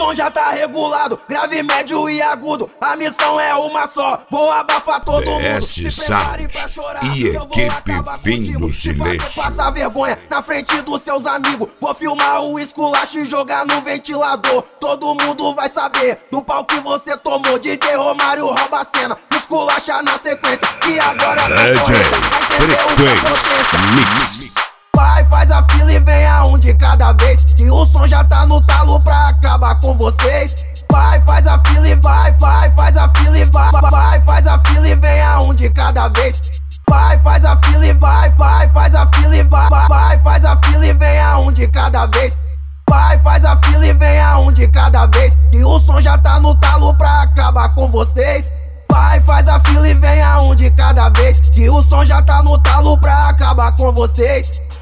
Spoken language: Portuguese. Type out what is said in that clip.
som já tá regulado, grave, médio e agudo. A missão é uma só, vou abafar todo mundo. DS Sound e equipe Fim do Silêncio. Passa vergonha na frente dos seus amigos. Vou filmar o esculacho e jogar no ventilador. Todo mundo vai saber do pau que você tomou. DJ Romário rouba a cena, esculacha na sequência. E agora DJ Frequência Mix. Vai, faz a fila e venha um de cada vez. E o som já tá no talo pra acabar com vocês. Vai, faz a fila e vai, faz a fila e vai, faz a fila e venha um de cada vez. Vai, faz a fila e vai, faz a fila e vai, faz a fila e venha um de cada vez. Vai, faz a fila e venha um de cada vez. E o som já tá no talo pra acabar com vocês. Vai, faz a fila e venha um de cada vez. E o som já tá no talo pra acabar com vocês.